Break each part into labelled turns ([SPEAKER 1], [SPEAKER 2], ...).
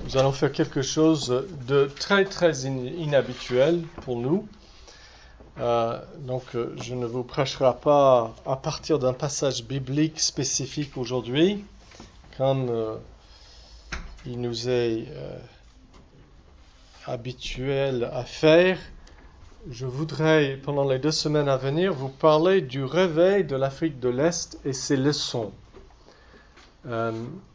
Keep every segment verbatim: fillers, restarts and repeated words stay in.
[SPEAKER 1] Nous allons faire quelque chose de très très in- inhabituel pour nous. Euh, donc euh, je ne vous prêcherai pas à partir d'un passage biblique spécifique aujourd'hui, comme euh, il nous est euh, habituel à faire. Je voudrais, pendant les deux semaines à venir, vous parler du réveil de l'Afrique de l'Est et ses leçons. Euh,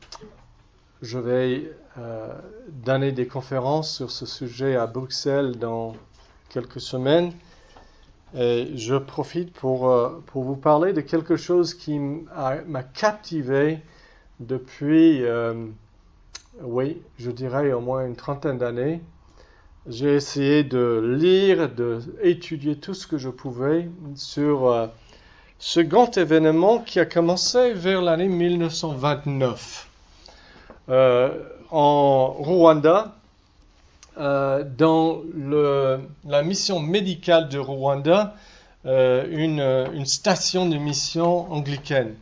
[SPEAKER 1] je vais euh, donner des conférences sur ce sujet à Bruxelles dans quelques semaines. Et je profite pour, euh, pour vous parler de quelque chose qui m'a, m'a captivé depuis, euh, oui, je dirais au moins une trentaine d'années. J'ai essayé de lire, d'étudier tout ce que je pouvais sur euh, ce grand événement qui a commencé vers l'année mille neuf cent vingt-neuf. Euh, en Rwanda, euh, dans le, la mission médicale de Rwanda, euh, une, une station de mission anglicane.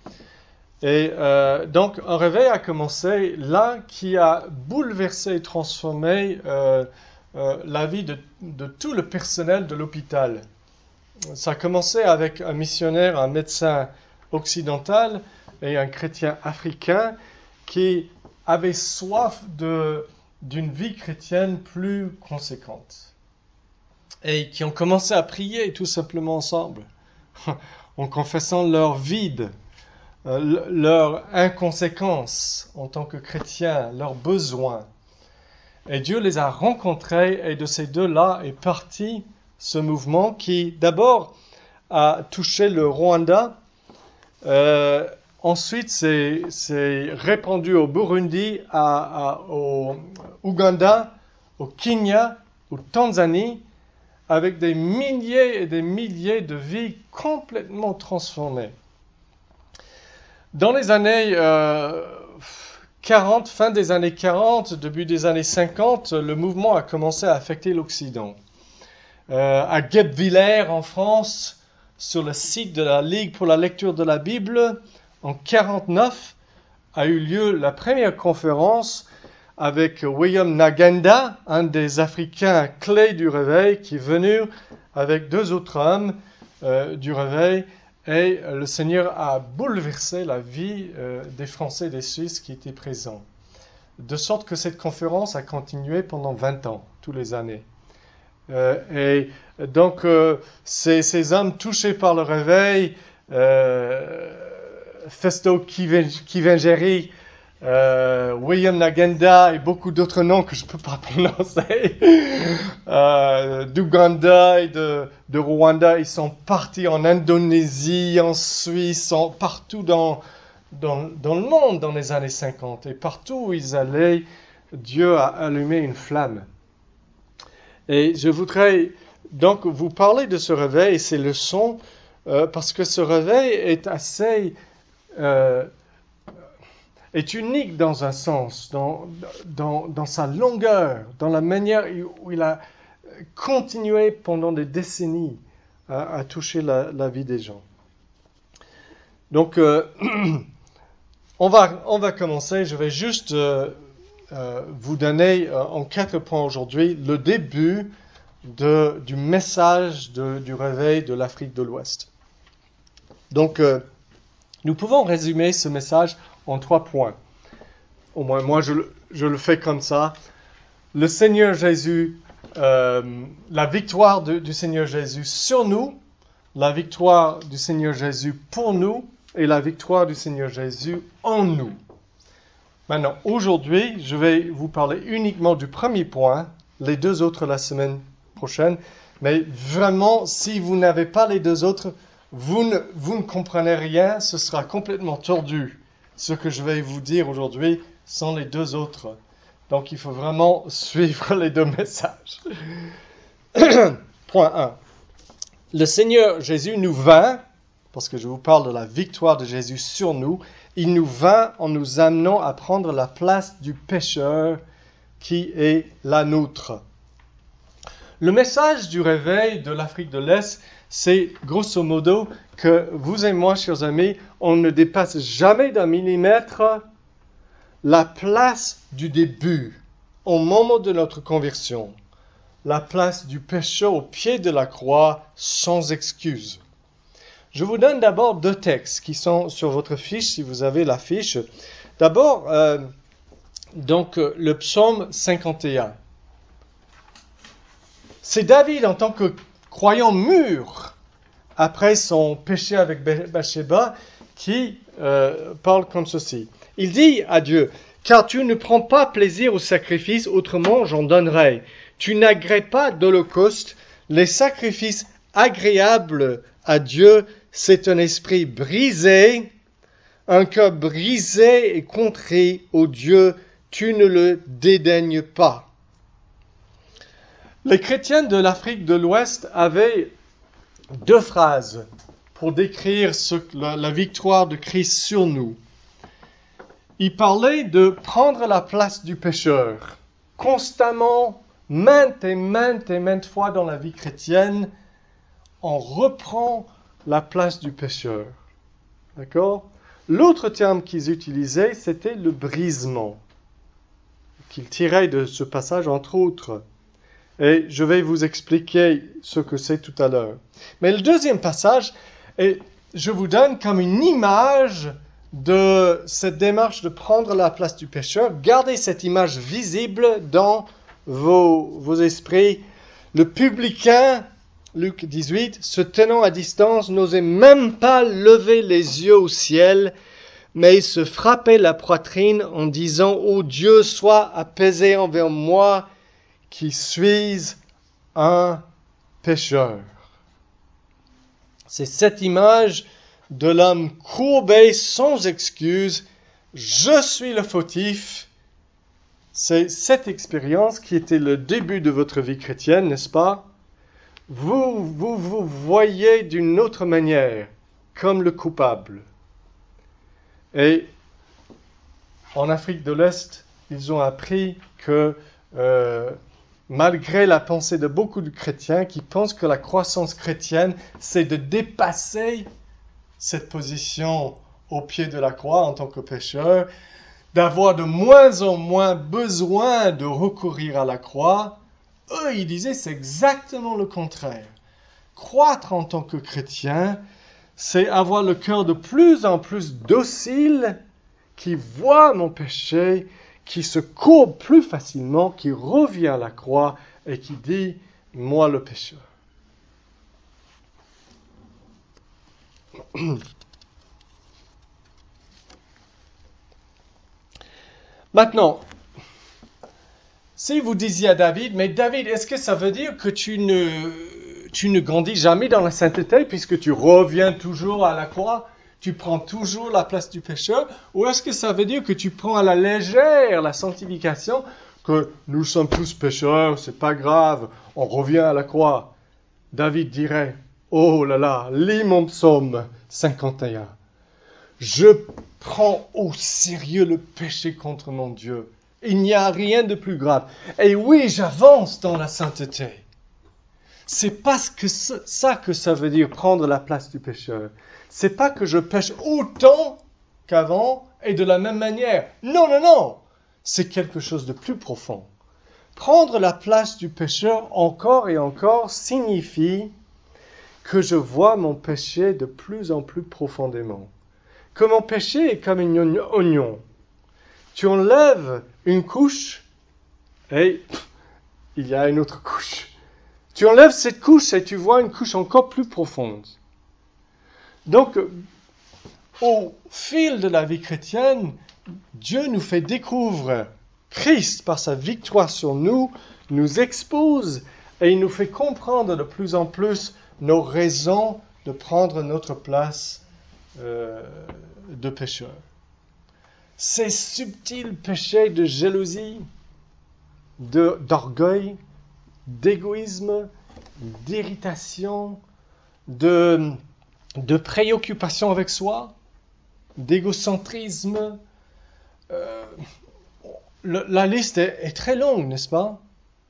[SPEAKER 1] Et euh, donc un réveil a commencé là qui a bouleversé et transformé euh, euh, la vie de, de tout le personnel de l'hôpital. Ça a commencé avec un missionnaire, un médecin occidental et un chrétien africain qui avaient soif de, d'une vie chrétienne plus conséquente et qui ont commencé à prier tout simplement ensemble en confessant leur vide, euh, leur inconséquence en tant que chrétiens, leurs besoins. Et Dieu les a rencontrés et de ces deux-là est parti ce mouvement qui d'abord a touché le Rwanda, euh, ensuite, c'est, c'est répandu au Burundi, à, à, au Ouganda, au Kenya, au Tanzanie, avec des milliers et des milliers de vies complètement transformées. Dans les années euh, quarante, fin des années quarante, début des années cinquante, le mouvement a commencé à affecter l'Occident. Euh, à Guebwiller, en France, sur le site de la Ligue pour la lecture de la Bible, en quarante-neuf, a eu lieu la première conférence avec William Nagenda, un des Africains clés du réveil, qui est venu avec deux autres hommes euh, du réveil, et le Seigneur a bouleversé la vie euh, des Français et des Suisses qui étaient présents. De sorte que cette conférence a continué pendant vingt ans, tous les années. Euh, et donc, euh, ces, ces hommes touchés par le réveil, euh, Festo Kivengeri, euh, William Nagenda et beaucoup d'autres noms que je ne peux pas prononcer, euh, d'Ouganda et de, de Rwanda, ils sont partis en Indonésie, en Suisse, en, partout dans, dans, dans le monde dans les années cinquante. Et partout où ils allaient, Dieu a allumé une flamme. Et je voudrais donc vous parler de ce réveil et ses leçons, euh, parce que ce réveil est assez... Euh, est unique dans un sens, dans, dans, dans sa longueur, dans la manière où il a continué pendant des décennies à, à toucher la, la vie des gens. Donc, euh, on, va, on va commencer. Je vais juste euh, euh, vous donner euh, en quatre points aujourd'hui le début de, du message de, du réveil de l'Afrique de l'Ouest. Donc, euh, nous pouvons résumer ce message en trois points. Au moins, moi, je, je le fais comme ça. Le Seigneur Jésus, euh, la victoire de, du Seigneur Jésus sur nous, la victoire du Seigneur Jésus pour nous et la victoire du Seigneur Jésus en nous. Maintenant, aujourd'hui, je vais vous parler uniquement du premier point, les deux autres la semaine prochaine. Mais vraiment, si vous n'avez pas les deux autres, vous ne, vous ne comprenez rien, ce sera complètement tordu. Ce que je vais vous dire aujourd'hui sans les deux autres. Donc, il faut vraiment suivre les deux messages. Point un. Le Seigneur Jésus nous vint, parce que je vous parle de la victoire de Jésus sur nous, il nous vint en nous amenant à prendre la place du pécheur qui est la nôtre. Le message du réveil de l'Afrique de l'Est, c'est grosso modo que vous et moi, chers amis, on ne dépasse jamais d'un millimètre la place du début. au moment de notre conversion, la place du pécheur au pied de la croix sans excuse. Je vous donne d'abord deux textes qui sont sur votre fiche, si vous avez la fiche. D'abord, euh, donc, le psaume cinquante et un. C'est David, en tant que croyant mûr, après son péché avec Bathsheba, qui euh, parle comme ceci. Il dit à Dieu, « Car tu ne prends pas plaisir au sacrifice, autrement j'en donnerai. Tu n'agrées pas d'holocauste. Les sacrifices agréables à Dieu, c'est un esprit brisé, un cœur brisé et contrit, ô Dieu, tu ne le dédaignes pas. » Les chrétiens de l'Afrique de l'Ouest avaient deux phrases pour décrire ce, la, la victoire de Christ sur nous. Ils parlaient de prendre la place du pécheur. Constamment, maintes et maintes et maintes fois dans la vie chrétienne, on reprend la place du pécheur. D'accord ? L'autre terme qu'ils utilisaient, c'était le brisement, qu'ils tiraient de ce passage, entre autres. Et je vais vous expliquer ce que c'est tout à l'heure. Mais le deuxième passage, et je vous donne comme une image de cette démarche de prendre la place du pécheur. Gardez cette image visible dans vos, vos esprits. Le publicain, Luc dix-huit, se tenant à distance, n'osait même pas lever les yeux au ciel, mais il se frappait la poitrine en disant « Ô Dieu, sois apaisé envers moi, qui suis un pécheur. » C'est cette image de l'homme courbé sans excuse. Je suis le fautif. C'est cette expérience qui était le début de votre vie chrétienne, n'est-ce pas? Vous, vous vous voyez d'une autre manière, comme le coupable. Et en Afrique de l'Est, ils ont appris que euh, malgré la pensée de beaucoup de chrétiens qui pensent que la croissance chrétienne, c'est de dépasser cette position au pied de la croix en tant que pécheur, d'avoir de moins en moins besoin de recourir à la croix, eux, ils disaient c'est exactement le contraire. Croître en tant que chrétien, c'est avoir le cœur de plus en plus docile, qui voit mon péché, qui se courbe plus facilement, qui revient à la croix et qui dit « moi le pécheur ». Maintenant, si vous disiez à David, mais David, est-ce que ça veut dire que tu ne, tu ne grandis jamais dans la sainteté puisque tu reviens toujours à la croix, tu prends toujours la place du pécheur, ou est-ce que ça veut dire que tu prends à la légère la sanctification, que nous sommes tous pécheurs, c'est pas grave, on revient à la croix? David dirait, oh là là, lis mon psaume cinquante et un. Je prends au sérieux le péché contre mon Dieu. Il n'y a rien de plus grave. Et oui, j'avance dans la sainteté. C'est parce que ça que ça veut dire prendre la place du pécheur. C'est pas que je pêche autant qu'avant et de la même manière. Non, non, non. C'est quelque chose de plus profond. Prendre la place du pécheur encore et encore signifie que je vois mon péché de plus en plus profondément. Que mon péché est comme un oignon. Tu enlèves une couche et il y a une autre couche. Tu enlèves cette couche et tu vois une couche encore plus profonde. Donc, au fil de la vie chrétienne, Dieu nous fait découvrir Christ par sa victoire sur nous, nous expose et il nous fait comprendre de plus en plus nos raisons de prendre notre place euh, de pécheur. Ces subtils péchés de jalousie, de, d'orgueil, d'égoïsme, d'irritation, de, de préoccupation avec soi, d'égocentrisme. Euh, le, la liste est, est très longue, n'est-ce pas?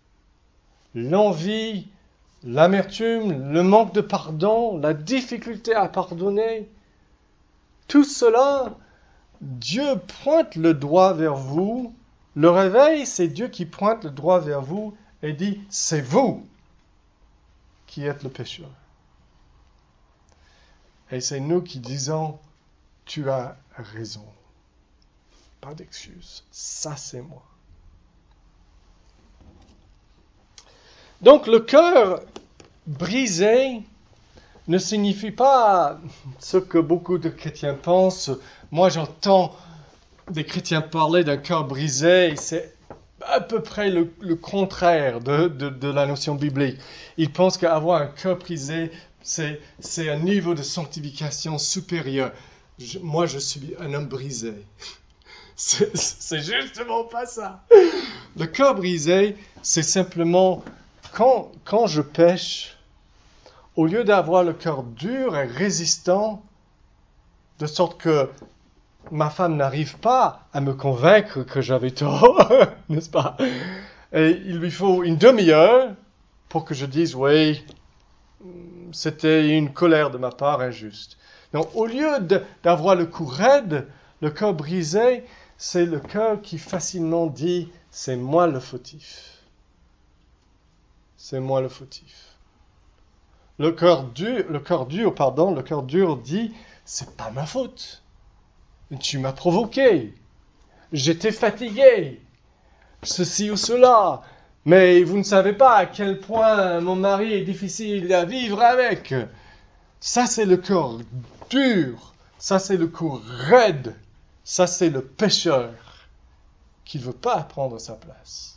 [SPEAKER 1] L'envie, l'amertume, le manque de pardon, la difficulté à pardonner, tout cela, Dieu pointe le doigt vers vous Le réveil, c'est Dieu qui pointe le doigt vers vous et dit, c'est vous qui êtes le pécheur. Et c'est nous qui disons, tu as raison. Pas d'excuse. Ça, c'est moi. Donc, le cœur brisé ne signifie pas ce que beaucoup de chrétiens pensent. Moi, j'entends des chrétiens parler d'un cœur brisé, et c'est à peu près le, le contraire de, de, de la notion biblique. Ils pensent qu'avoir un cœur brisé, c'est, c'est un niveau de sanctification supérieur. Je, moi, je suis un homme brisé. C'est, c'est justement pas ça. Le cœur brisé, c'est simplement quand, quand je pêche, au lieu d'avoir le cœur dur et résistant, de sorte que ma femme n'arrive pas à me convaincre que j'avais tort, n'est-ce pas? Et il lui faut une demi-heure pour que je dise, oui, c'était une colère de ma part injuste. Donc, au lieu de, d'avoir le cou raide, le cœur brisé, c'est le cœur qui facilement dit, c'est moi le fautif. C'est moi le fautif. Le cœur dur, le cœur dur, pardon, le cœur dur dit, c'est pas ma faute. Tu m'as provoqué. J'étais fatigué. Ceci ou cela. Mais vous ne savez pas à quel point mon mari est difficile à vivre avec. Ça, c'est le cœur dur. Ça, c'est le cœur raide. Ça, c'est le pécheur qui ne veut pas prendre sa place.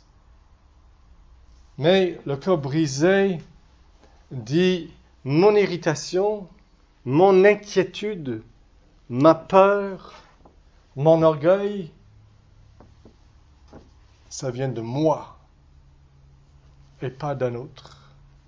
[SPEAKER 1] Mais le cœur brisé dit mon irritation, mon inquiétude, ma peur, mon orgueil, ça vient de moi et pas d'un autre.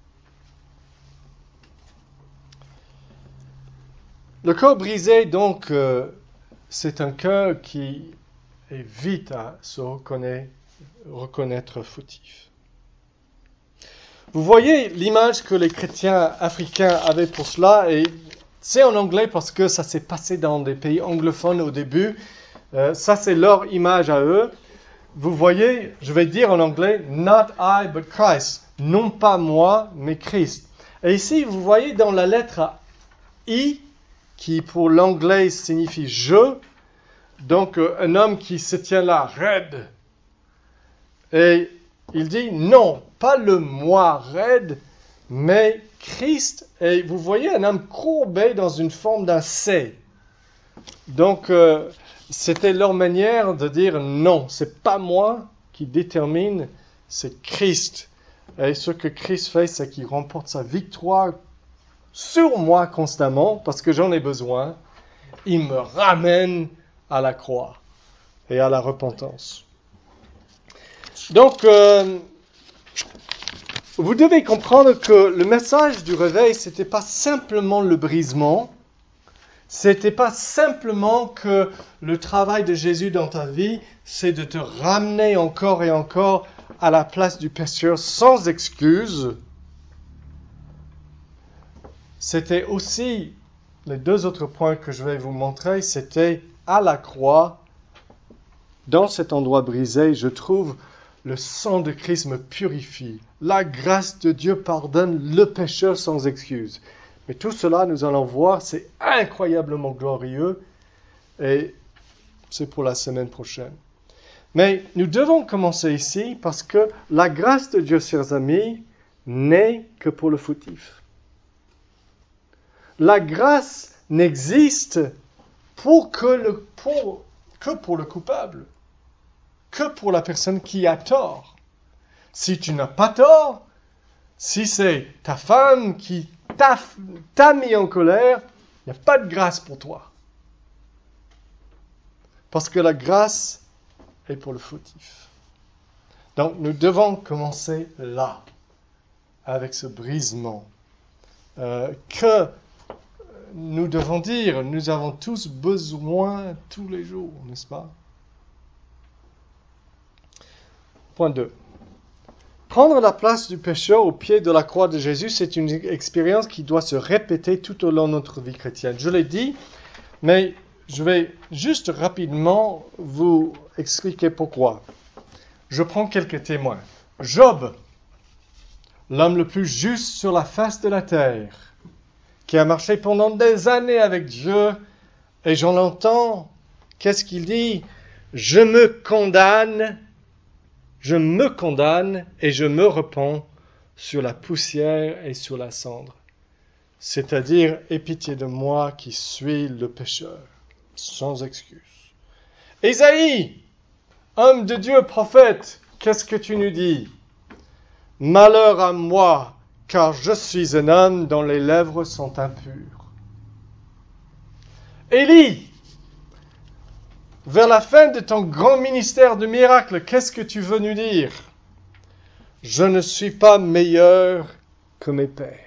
[SPEAKER 1] Le cœur brisé, donc, euh, c'est un cœur qui est vite à se reconnaître, reconnaître fautif. Vous voyez l'image que les chrétiens africains avaient pour cela, et c'est en anglais parce que ça s'est passé dans des pays anglophones au début. Euh, ça, c'est leur image à eux. Vous voyez, je vais dire en anglais, not I but Christ. Non pas moi, mais Christ. Et ici, vous voyez dans la lettre I, qui pour l'anglais signifie je, donc euh, un homme qui se tient là, raide. Et il dit non, pas le moi raide, mais Christ. Et vous voyez un homme courbé dans une forme d'un C. Donc, euh, c'était leur manière de dire non, c'est pas moi qui détermine, c'est Christ. Et ce que Christ fait, c'est qu'il remporte sa victoire sur moi constamment, parce que j'en ai besoin. Il me ramène à la croix et à la repentance. Donc, euh, vous devez comprendre que le message du réveil, ce n'était pas simplement le brisement, ce n'était pas simplement que le travail de Jésus dans ta vie, c'est de te ramener encore et encore à la place du pécheur sans excuse. C'était aussi, les deux autres points que je vais vous montrer, c'était à la croix, dans cet endroit brisé, je trouve le sang de Christ me purifie. La grâce de Dieu pardonne le pécheur sans excuse. Mais tout cela, nous allons voir, c'est incroyablement glorieux et c'est pour la semaine prochaine. Mais nous devons commencer ici parce que la grâce de Dieu, chers amis, n'est que pour le fautif. La grâce n'existe pour que, le, pour, que pour le coupable, que pour la personne qui a tort. Si tu n'as pas tort, si c'est ta femme qui t'a, t'a mis en colère, il n'y a pas de grâce pour toi. Parce que la grâce est pour le fautif. Donc nous devons commencer là, avec ce brisement. Euh, que nous devons dire, nous avons tous besoin tous les jours, n'est-ce pas? Point deux. Prendre la place du pécheur au pied de la croix de Jésus, c'est une expérience qui doit se répéter tout au long de notre vie chrétienne. Je l'ai dit, mais je vais juste rapidement vous expliquer pourquoi. Je prends quelques témoins. Job, l'homme le plus juste sur la face de la terre, qui a marché pendant des années avec Dieu, et j'en entends, qu'est-ce qu'il dit? Je me condamne, je me condamne et je me repens sur la poussière et sur la cendre. C'est-à-dire, aie pitié de moi qui suis le pécheur, sans excuse. Ésaïe, homme de Dieu, prophète, qu'est-ce que tu nous dis? Malheur à moi, car je suis un homme dont les lèvres sont impures. Élie, vers la fin de ton grand ministère de miracles, qu'est-ce que tu veux nous dire? Je ne suis pas meilleur que mes pères.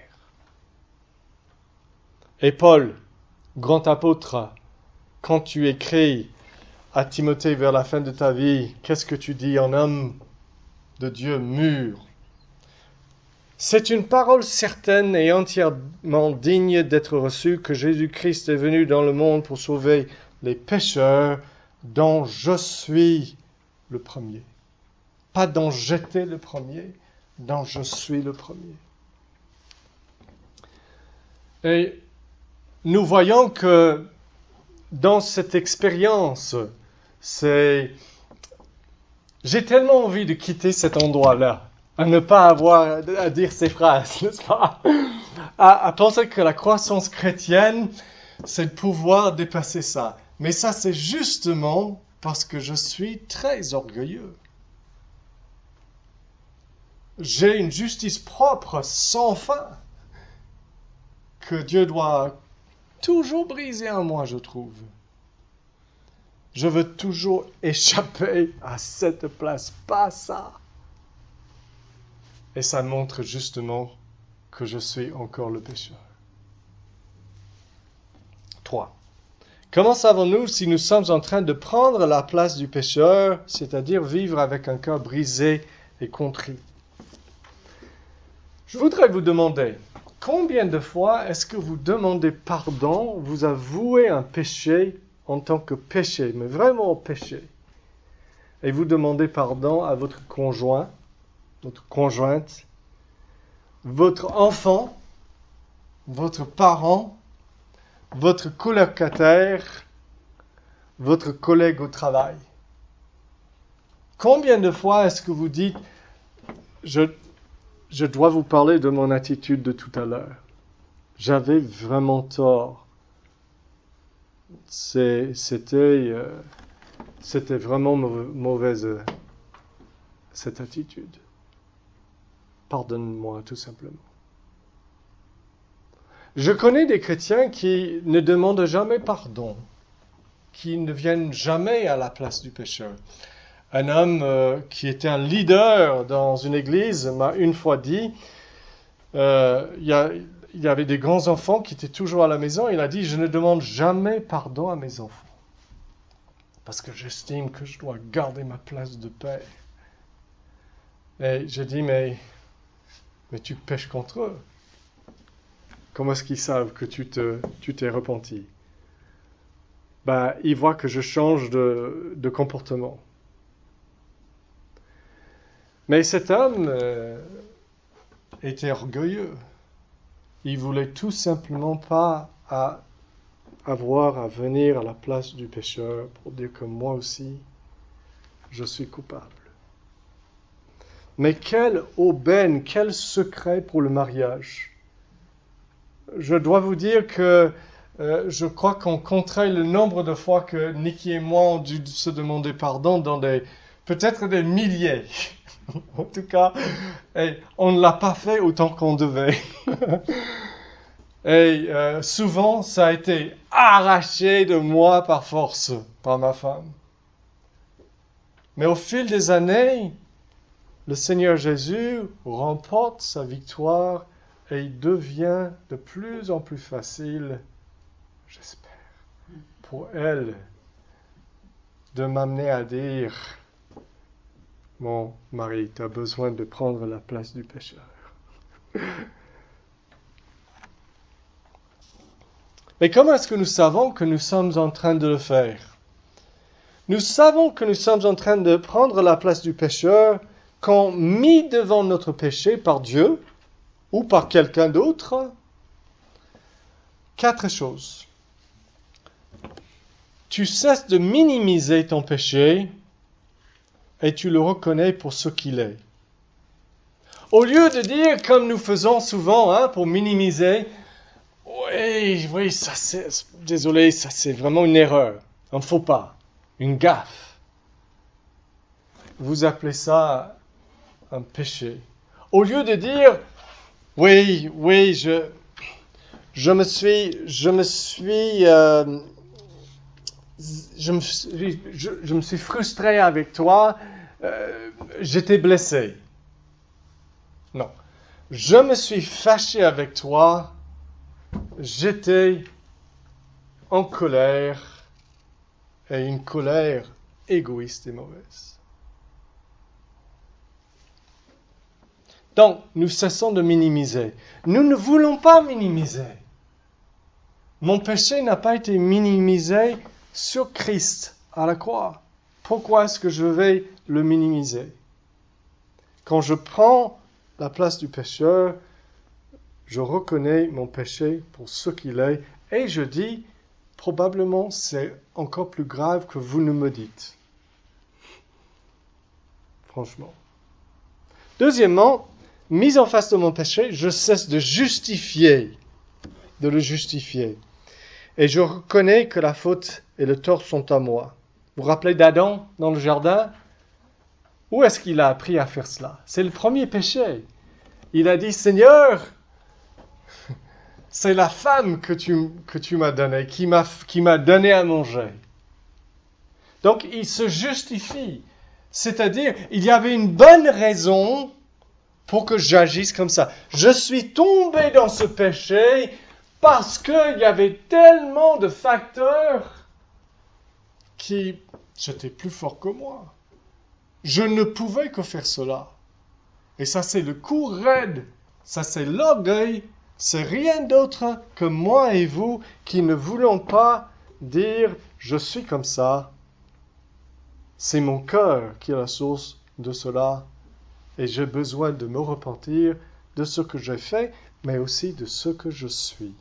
[SPEAKER 1] Et Paul, grand apôtre, quand tu écris à Timothée vers la fin de ta vie, qu'est-ce que tu dis en homme de Dieu mûr? C'est une parole certaine et entièrement digne d'être reçue que Jésus-Christ est venu dans le monde pour sauver les pécheurs, dont je suis le premier. Pas dont j'étais le premier, dont je suis le premier. Et nous voyons que dans cette expérience, c'est... j'ai tellement envie de quitter cet endroit-là, à ne pas avoir à dire ces phrases, n'est-ce pas? À, à penser que la croissance chrétienne, c'est de pouvoir dépasser ça. Mais ça, c'est justement parce que je suis très orgueilleux. J'ai une justice propre sans fin que Dieu doit toujours briser en moi, je trouve. Je veux toujours échapper à cette place, pas ça. Et ça montre justement que je suis encore le pécheur. trois. Comment savons-nous si nous sommes en train de prendre la place du pécheur, c'est-à-dire vivre avec un cœur brisé et contrit? Je voudrais vous demander, combien de fois est-ce que vous demandez pardon, vous avouez un péché en tant que péché, mais vraiment péché, et vous demandez pardon à votre conjoint, votre conjointe, votre enfant, votre parent, votre colocataire, votre collègue au travail? Combien de fois est-ce que vous dites, je, je dois vous parler de mon attitude de tout à l'heure. J'avais vraiment tort. C'est, c'était, euh, c'était vraiment mauvaise, euh, cette attitude. Pardonne-moi, tout simplement. Je connais des chrétiens qui ne demandent jamais pardon, qui ne viennent jamais à la place du pécheur. Un homme euh, qui était un leader dans une église m'a une fois dit, euh, il y a, il y avait des grands enfants qui étaient toujours à la maison. Il a dit, je ne demande jamais pardon à mes enfants, parce que j'estime que je dois garder ma place de père. Et j'ai dit, mais, mais tu pêches contre eux. Comment est-ce qu'ils savent que tu, te, tu t'es repenti? Ben, ils voient que je change de, de comportement. Mais cet homme euh, était orgueilleux. Il voulait tout simplement pas à, avoir à venir à la place du pécheur pour dire que moi aussi, je suis coupable. Mais quelle aubaine, quel secret pour le mariage! Je dois vous dire que euh, je crois qu'on compterait le nombre de fois que Nicky et moi ont dû se demander pardon dans des, peut-être des milliers. En tout cas, et on ne l'a pas fait autant qu'on devait. Et euh, souvent, ça a été arraché de moi par force, par ma femme. Mais au fil des années, le Seigneur Jésus remporte sa victoire et il devient de plus en plus facile, j'espère, pour elle de m'amener à dire, mon mari, tu as besoin de prendre la place du pécheur. Mais comment est-ce que nous savons que nous sommes en train de le faire? Nous savons que nous sommes en train de prendre la place du pécheur quand mis devant notre péché par Dieu ou par quelqu'un d'autre. Quatre choses. Tu cesses de minimiser ton péché et tu le reconnais pour ce qu'il est. Au lieu de dire, comme nous faisons souvent, hein, pour minimiser, oui, oui, ça c'est, désolé, ça c'est vraiment une erreur, un faux pas, une gaffe. Vous appelez ça un péché. Au lieu de dire, oui, oui, je, je me suis, je me suis, euh, je me suis, je, je me suis frustré avec toi, euh, j'étais blessé. Non, je me suis fâché avec toi, j'étais en colère, et une colère égoïste et mauvaise. Donc, nous cessons de minimiser. Nous ne voulons pas minimiser. Mon péché n'a pas été minimisé sur Christ à la croix. Pourquoi est-ce que je vais le minimiser? Quand je prends la place du pécheur, je reconnais mon péché pour ce qu'il est et je dis, probablement c'est encore plus grave que vous ne me dites. Franchement. Deuxièmement, mise en face de mon péché, je cesse de justifier, de le justifier. Et je reconnais que la faute et le tort sont à moi. Vous vous rappelez d'Adam dans le jardin? Où est-ce qu'il a appris à faire cela? C'est le premier péché. Il a dit, Seigneur, c'est la femme que tu, que tu m'as donnée, qui m'a, qui m'a donné à manger. Donc, il se justifie. C'est-à-dire, il y avait une bonne raison pour que j'agisse comme ça. Je suis tombé dans ce péché parce qu'il y avait tellement de facteurs qui étaient plus forts que moi. Je ne pouvais que faire cela. Et ça, c'est le coup raide. Ça, c'est l'orgueil. C'est rien d'autre que moi et vous qui ne voulons pas dire « je suis comme ça ». C'est mon cœur qui est la source de cela. Et j'ai besoin de me repentir de ce que j'ai fait, mais aussi de ce que je suis.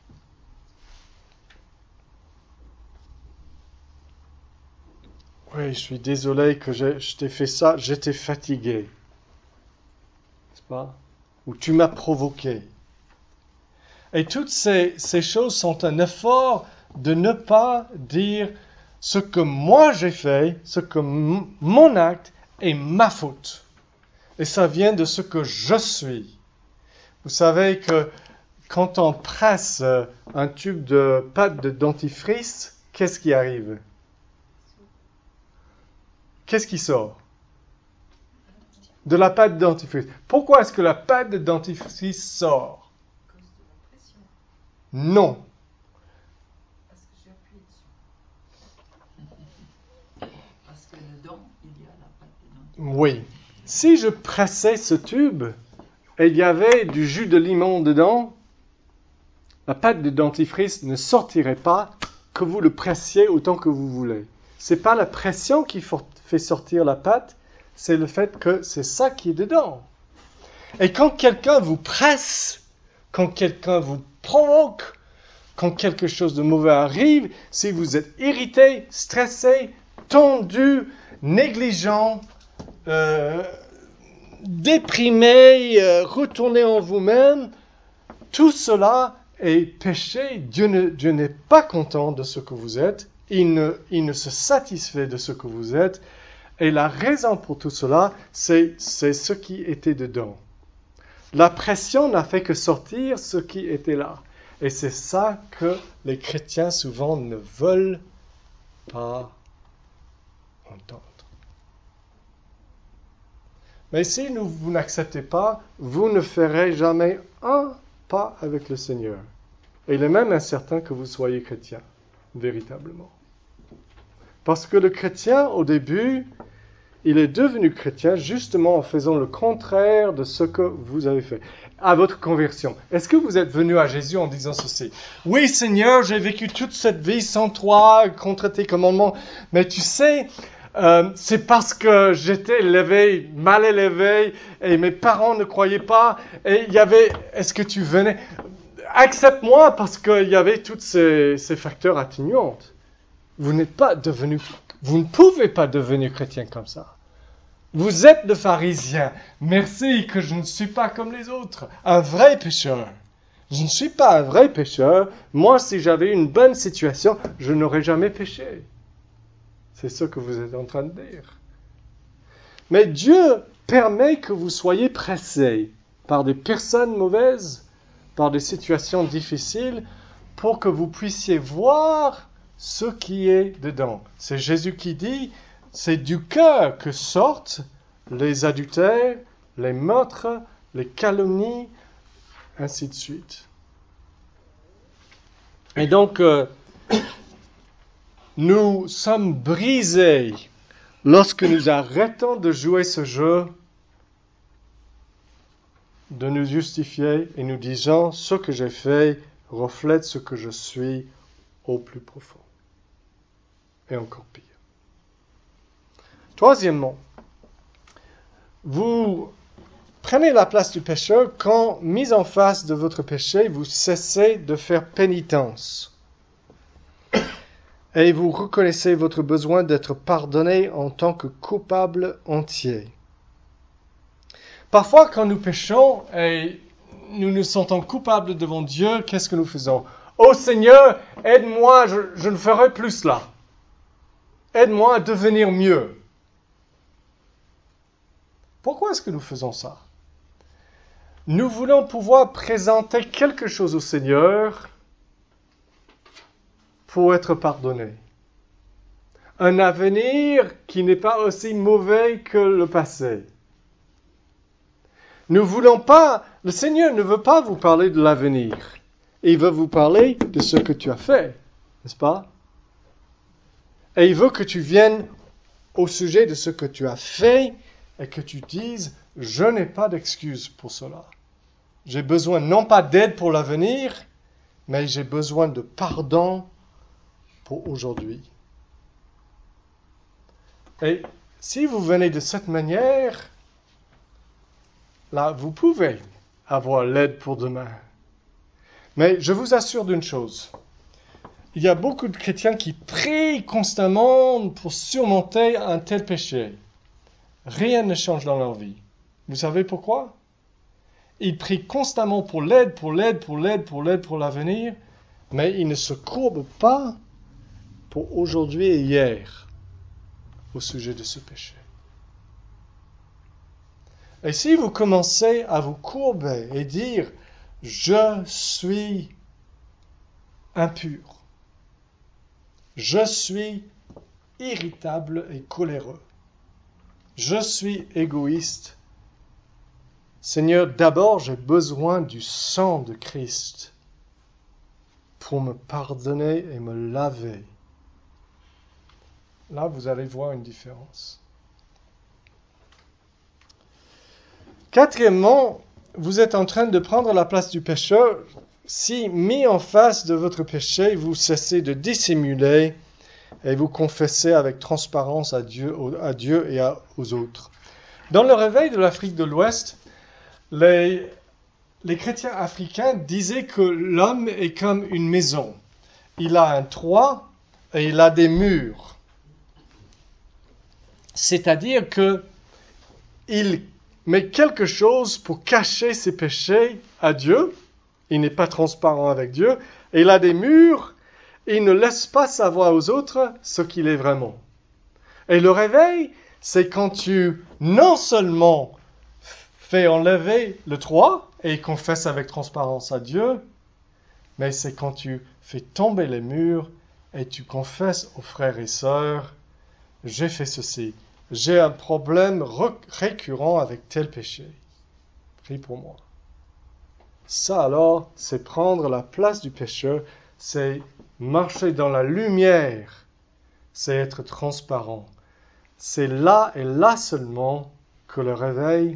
[SPEAKER 1] Oui, je suis désolé que je, je t'ai fait ça, j'étais fatigué. N'est-ce pas? Ou tu m'as provoqué. Et toutes ces, ces choses sont un effort de ne pas dire ce que moi j'ai fait, ce que m- mon acte est ma faute. Et ça vient de ce que je suis. Vous savez que quand on presse un tube de pâte de dentifrice, qu'est-ce qui arrive? Qu'est-ce qui sort? De la pâte de dentifrice. Pourquoi est-ce que la pâte de dentifrice sort?
[SPEAKER 2] À cause de la pression.
[SPEAKER 1] Non.
[SPEAKER 2] Parce que j'ai appuyé dessus. Parce que dedans, il y a la pâte de dentifrice.
[SPEAKER 1] Oui. Si je pressais ce tube et il y avait du jus de limon dedans, la pâte de dentifrice ne sortirait pas que vous le pressiez autant que vous voulez. C'est pas la pression qui fait sortir la pâte, c'est le fait que c'est ça qui est dedans. Et quand quelqu'un vous presse, quand quelqu'un vous provoque, quand quelque chose de mauvais arrive, si vous êtes irrité, stressé, tendu, négligent, euh, déprimé, euh, retourné en vous-même, tout cela est péché. Dieu, ne, Dieu n'est pas content de ce que vous êtes. Il ne, il ne se satisfait de ce que vous êtes. Et la raison pour tout cela, c'est, c'est ce qui était dedans. La pression n'a fait que sortir ce qui était là. Et c'est ça que les chrétiens souvent ne veulent pas entendre. Mais si nous, vous n'acceptez pas, vous ne ferez jamais un pas avec le Seigneur. Et il est même incertain que vous soyez chrétien, véritablement. Parce que le chrétien, au début, il est devenu chrétien justement en faisant le contraire de ce que vous avez fait. À votre conversion, est-ce que vous êtes venu à Jésus en disant ceci? Oui, Seigneur, j'ai vécu toute cette vie sans toi, contre tes commandements, mais tu sais, euh, c'est parce que j'étais élevé, mal élevé, et mes parents ne croyaient pas, et il y avait, est-ce que tu venais? Accepte-moi parce qu'il y avait tous ces, ces facteurs atténuants. Vous n'êtes pas devenu, vous ne pouvez pas devenir chrétien comme ça. Vous êtes de pharisiens. Merci que je ne suis pas comme les autres. Un vrai pécheur. Je ne suis pas un vrai pécheur. Moi, si j'avais une bonne situation, je n'aurais jamais péché. C'est ce que vous êtes en train de dire. Mais Dieu permet que vous soyez pressés par des personnes mauvaises, par des situations difficiles, pour que vous puissiez voir ce qui est dedans. C'est Jésus qui dit, c'est du cœur que sortent les adultères, les meurtres, les calomnies, ainsi de suite. Et donc, euh, nous sommes brisés lorsque nous arrêtons de jouer ce jeu, de nous justifier et nous disons, ce que j'ai fait reflète ce que je suis au plus profond. Et encore pire. Troisièmement, vous prenez la place du pécheur quand, mis en face de votre péché, vous cessez de faire pénitence. Et vous reconnaissez votre besoin d'être pardonné en tant que coupable entier. Parfois, quand nous péchons et nous nous sentons coupables devant Dieu, qu'est-ce que nous faisons? Oh Seigneur, aide-moi, je, je ne ferai plus cela. Aide-moi à devenir mieux. Pourquoi est-ce que nous faisons ça? Nous voulons pouvoir présenter quelque chose au Seigneur pour être pardonné. Un avenir qui n'est pas aussi mauvais que le passé. Nous voulons pas, le Seigneur ne veut pas vous parler de l'avenir. Il veut vous parler de ce que tu as fait, n'est-ce pas? Et il veut que tu viennes au sujet de ce que tu as fait et que tu dises, je n'ai pas d'excuse pour cela. J'ai besoin non pas d'aide pour l'avenir, mais j'ai besoin de pardon pour aujourd'hui. Et si vous venez de cette manière, là, vous pouvez avoir l'aide pour demain. Mais je vous assure d'une chose. Il y a beaucoup de chrétiens qui prient constamment pour surmonter un tel péché. Rien ne change dans leur vie. Vous savez pourquoi? Ils prient constamment pour l'aide, pour l'aide, pour l'aide, pour l'aide, pour l'avenir, mais ils ne se courbent pas pour aujourd'hui et hier au sujet de ce péché. Et si vous commencez à vous courber et dire « Je suis impur », je suis irritable et coléreux. Je suis égoïste. Seigneur, d'abord, j'ai besoin du sang de Christ pour me pardonner et me laver. Là, vous allez voir une différence. Quatrièmement, vous êtes en train de prendre la place du pécheur. Si, mis en face de votre péché, vous cessez de dissimuler et vous confessez avec transparence à Dieu, à Dieu et à, aux autres. Dans le réveil de l'Afrique de l'Ouest, les, les chrétiens africains disaient que l'homme est comme une maison. Il a un toit et il a des murs. C'est-à-dire qu'il met quelque chose pour cacher ses péchés à Dieu. Il n'est pas transparent avec Dieu. Et il a des murs. Et il ne laisse pas savoir aux autres ce qu'il est vraiment. Et le réveil, c'est quand tu non seulement fais enlever le toit et confesses avec transparence à Dieu, mais c'est quand tu fais tomber les murs et tu confesses aux frères et sœurs, j'ai fait ceci, j'ai un problème récurrent avec tel péché. Prie pour moi. Ça alors, c'est prendre la place du pécheur, c'est marcher dans la lumière, c'est être transparent. c'est là et là seulement que le réveil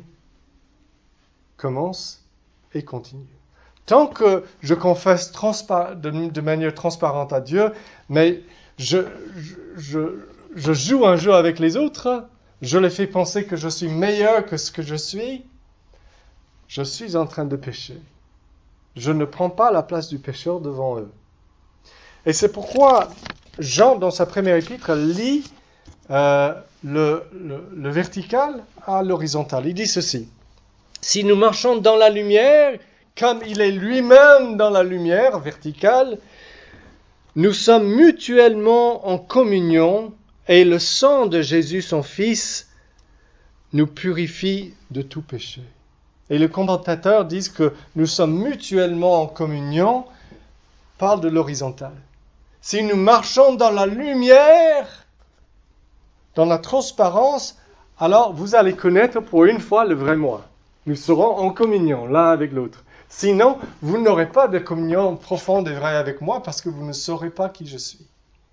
[SPEAKER 1] commence et continue. Tant que je confesse transpa- de, de manière transparente à Dieu, mais je, je, je joue un jeu avec les autres, je les fais penser que je suis meilleur que ce que je suis, je suis en train de pécher. Je ne prends pas la place du pécheur devant eux. Et c'est pourquoi Jean, dans sa première épître, lit euh, le, le, le vertical à l'horizontal. Il dit ceci. Si nous marchons dans la lumière, comme il est lui-même dans la lumière verticale, nous sommes mutuellement en communion et le sang de Jésus, son Fils, nous purifie de tout péché. Et les commentateurs disent que nous sommes mutuellement en communion, parle de l'horizontal. Si nous marchons dans la lumière, dans la transparence, alors vous allez connaître pour une fois le vrai moi. Nous serons en communion l'un avec l'autre. Sinon, vous n'aurez pas de communion profonde et vraie avec moi parce que vous ne saurez pas qui je suis.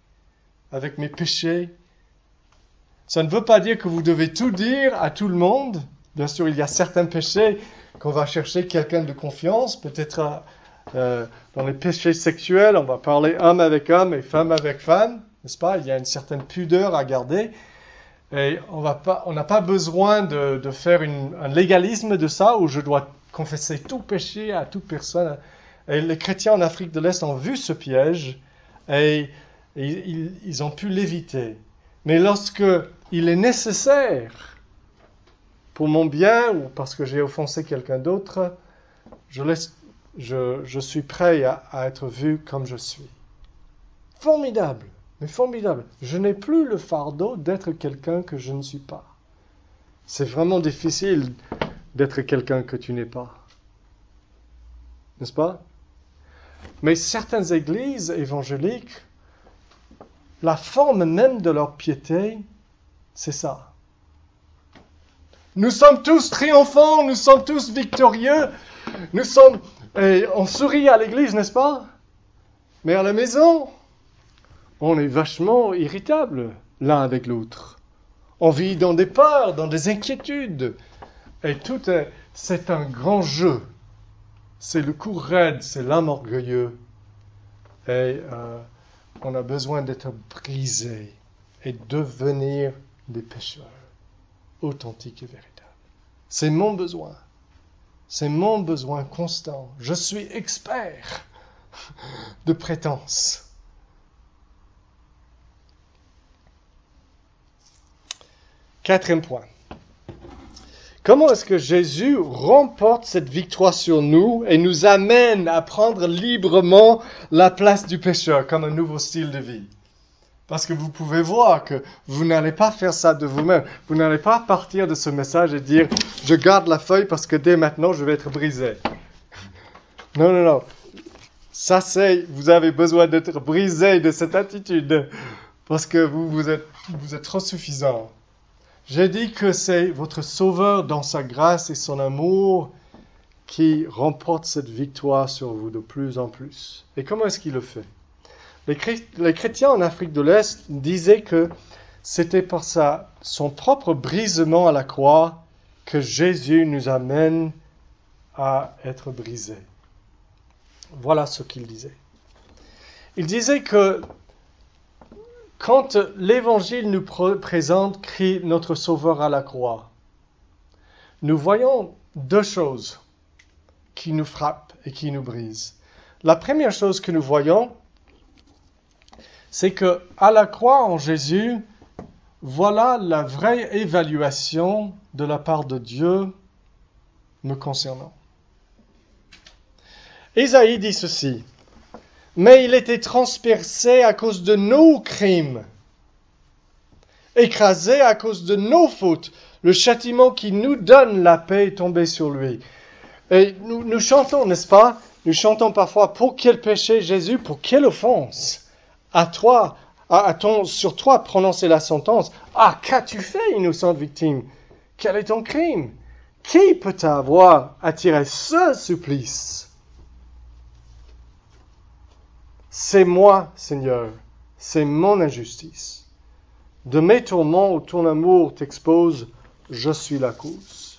[SPEAKER 1] Avec mes péchés. Ça ne veut pas dire que vous devez tout dire à tout le monde. Bien sûr, il y a certains péchés qu'on va chercher quelqu'un de confiance. Peut-être euh, dans les péchés sexuels, on va parler homme avec homme et femme avec femme. N'est-ce pas? Il y a une certaine pudeur à garder. Et on va pas, on n'a pas besoin de, de faire une, un légalisme de ça où je dois confesser tout péché à toute personne. Et les chrétiens en Afrique de l'Est ont vu ce piège et, et ils, ils ont pu l'éviter. Mais lorsque il est nécessaire pour mon bien ou parce que j'ai offensé quelqu'un d'autre, je, laisse, je, je suis prêt à, à être vu comme je suis. Formidable, mais formidable. Je n'ai plus le fardeau d'être quelqu'un que je ne suis pas. C'est vraiment difficile d'être quelqu'un que tu n'es pas. N'est-ce pas? Mais certaines églises évangéliques, la forme même de leur piété, c'est ça. Nous sommes tous triomphants, nous sommes tous victorieux, nous sommes... Et on sourit à l'église, n'est-ce pas? Mais à la maison, on est vachement irritable l'un avec l'autre. On vit dans des peurs, dans des inquiétudes. Et tout est, c'est un grand jeu. C'est le cou raide, c'est l'âme orgueilleux. Et euh, on a besoin d'être brisé et devenir des pécheurs authentiques et véritables. C'est mon besoin. C'est mon besoin constant. Je suis expert de prétence. Quatrième point. Comment est-ce que Jésus remporte cette victoire sur nous et nous amène à prendre librement la place du pécheur comme un nouveau style de vie? Parce que vous pouvez voir que vous n'allez pas faire ça de vous-même. Vous n'allez pas partir de ce message et dire « Je garde la feuille parce que dès maintenant, je vais être brisé. » Non, non, non. Ça, c'est... Vous avez besoin d'être brisé de cette attitude parce que vous, vous êtes, vous êtes trop suffisant. J'ai dit que c'est votre Sauveur dans sa grâce et son amour qui remporte cette victoire sur vous de plus en plus. Et comment est-ce qu'il le fait? Les, chré- les chrétiens en Afrique de l'Est disaient que c'était par sa, son propre brisement à la croix que Jésus nous amène à être brisés. Voilà ce qu'ils disaient. Ils disaient que quand l'Évangile nous pr- présente Christ, notre Sauveur à la croix, nous voyons deux choses qui nous frappent et qui nous brisent. La première chose que nous voyons, c'est que à la croix en Jésus, voilà la vraie évaluation de la part de Dieu me concernant. Ésaïe dit ceci. Mais il était transpercé à cause de nos crimes, écrasé à cause de nos fautes. Le châtiment qui nous donne la paix est tombé sur lui. Et nous, nous chantons, n'est-ce pas? Nous chantons parfois, pour quel péché Jésus, pour quelle offense? À toi, à, à ton, sur toi prononcer la sentence. Ah, qu'as-tu fait, innocente victime? Quel est ton crime? Qui peut t'avoir attiré ce supplice? C'est moi, Seigneur, c'est mon injustice. de mes tourments où ton amour t'expose, je suis la cause.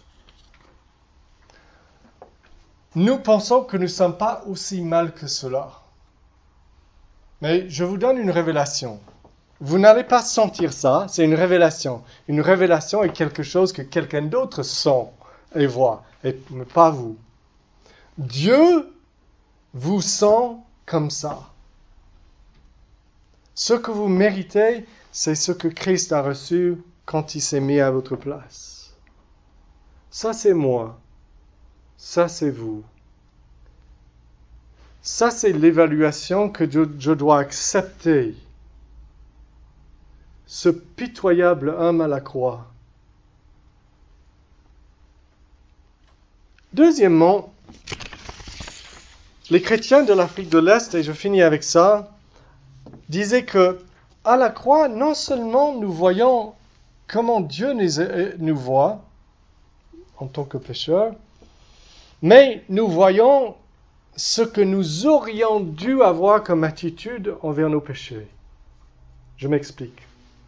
[SPEAKER 1] Nous pensons que nous ne sommes pas aussi mal que cela. Mais je vous donne une révélation. Vous n'allez pas sentir ça, c'est une révélation. Une révélation est quelque chose que quelqu'un d'autre sent et voit, et pas vous. Dieu vous sent comme ça. Ce que vous méritez, c'est ce que Christ a reçu quand il s'est mis à votre place. Ça, c'est moi. Ça, c'est vous. Ça, c'est l'évaluation que je, je dois accepter. Ce pitoyable homme à la croix. Deuxièmement, les chrétiens de l'Afrique de l'Est, et je finis avec ça, disaient que à la croix, non seulement nous voyons comment Dieu nous, nous voit en tant que pécheurs, mais nous voyons ce que nous aurions dû avoir comme attitude envers nos péchés. Je m'explique.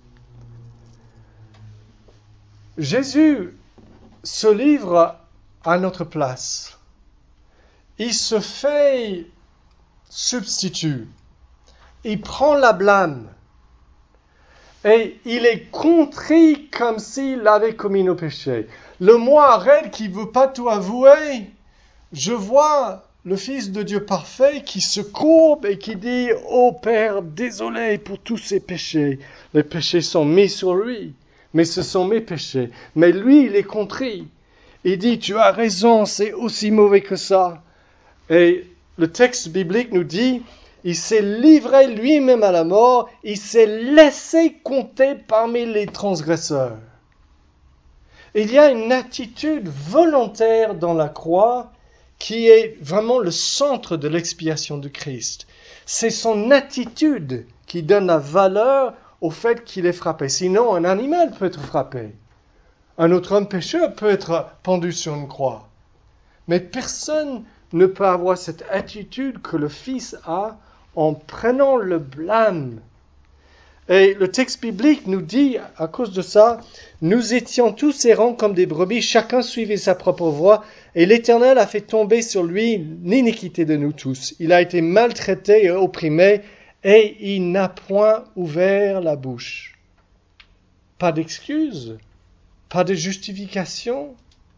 [SPEAKER 1] Jésus se livre à notre place. Il se fait substitut. Il prend la blâme. Et il est contrit comme s'il avait commis nos péchés. Le moi, raide, qui ne veut pas tout avouer, je vois le Fils de Dieu parfait qui se courbe et qui dit « Ô Père, désolé pour tous ces péchés. Les péchés sont mis sur lui, mais ce sont mes péchés. Mais lui, il est contrit. Il dit « Tu as raison, c'est aussi mauvais que ça. » Et le texte biblique nous dit « Il s'est livré lui-même à la mort, il s'est laissé compter parmi les transgresseurs. » Il y a une attitude volontaire dans la croix qui est vraiment le centre de l'expiation de Christ. C'est son attitude qui donne la valeur au fait qu'il est frappé. Sinon, un animal peut être frappé. Un autre homme pécheur peut être pendu sur une croix. Mais personne ne peut avoir cette attitude que le Fils a en prenant le blâme. Et le texte biblique nous dit, à cause de ça, « Nous étions tous errants comme des brebis, chacun suivait sa propre voie, et l'Éternel a fait tomber sur lui l'iniquité de nous tous. Il a été maltraité et opprimé, et il n'a point ouvert la bouche. » Pas d'excuse, pas de justification.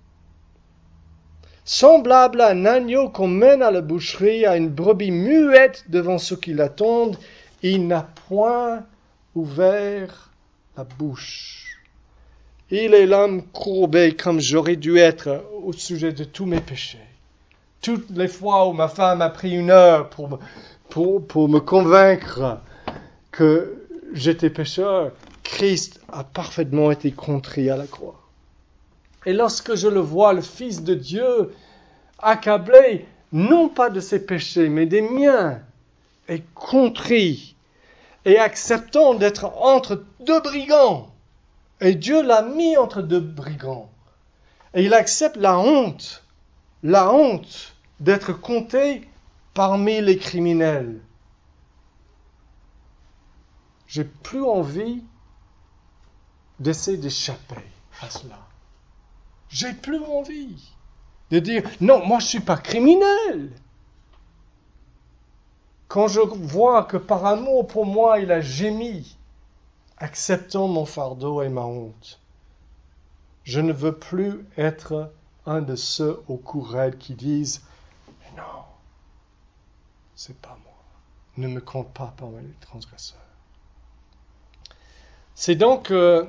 [SPEAKER 1] Semblable à un agneau qu'on mène à la boucherie, à une brebis muette devant ceux qui l'attendent, il n'a point ouvert la bouche. Il est l'homme courbé comme j'aurais dû être au sujet de tous mes péchés. Toutes les fois où ma femme a pris une heure pour, pour, pour me convaincre que j'étais pécheur, Christ a parfaitement été contrit à la croix. Et lorsque je le vois, le Fils de Dieu, accablé, non pas de ses péchés, mais des miens, et contrit, et acceptant d'être entre deux brigands. Et Dieu l'a mis entre deux brigands. Et il accepte la honte, la honte d'être compté parmi les criminels. J'ai plus envie d'essayer d'échapper à cela. J'ai plus envie de dire, non, moi je ne suis pas criminel. Quand je vois que par amour pour moi, il a gémi, acceptant mon fardeau et ma honte, je ne veux plus être un de ceux au cou raide qui disent, non, c'est pas moi, ne me compte pas parmi les transgresseurs. C'est donc euh,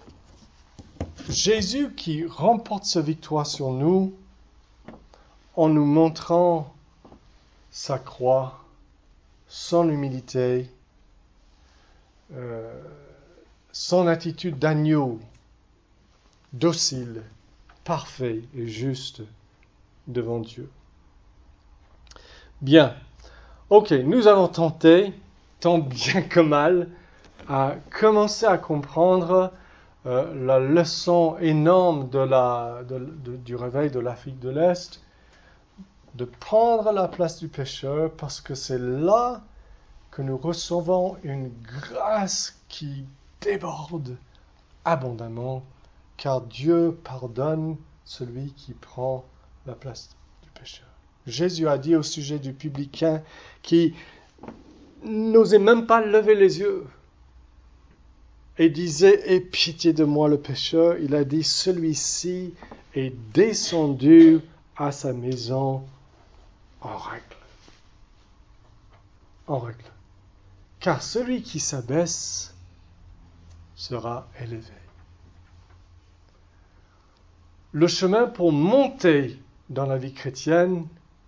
[SPEAKER 1] Jésus qui remporte sa victoire sur nous en nous montrant sa croix, son humilité, euh, son attitude d'agneau, docile, parfait et juste devant Dieu. Bien, ok, nous avons tenté, tant bien que mal, à commencer à comprendre euh, la leçon énorme de la, de, de, du réveil de l'Afrique de l'Est, de prendre la place du pécheur, parce que c'est là que nous recevons une grâce qui déborde abondamment, car Dieu pardonne celui qui prend la place du pécheur. Jésus a dit au sujet du publicain qui n'osait même pas lever les yeux et disait « Aie pitié de moi le pécheur », il a dit « Celui-ci est descendu à sa maison en règle. » En règle. Car celui qui s'abaisse sera élevé. Le chemin pour monter dans la vie chrétienne,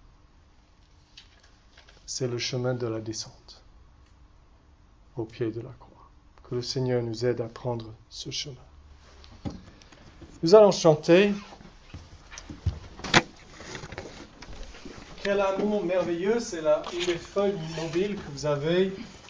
[SPEAKER 1] c'est le chemin de la descente au pied de la croix. Que le Seigneur nous aide à prendre ce chemin. Nous allons chanter. Quel amour merveilleux, c'est là une des feuilles mobiles que vous avez.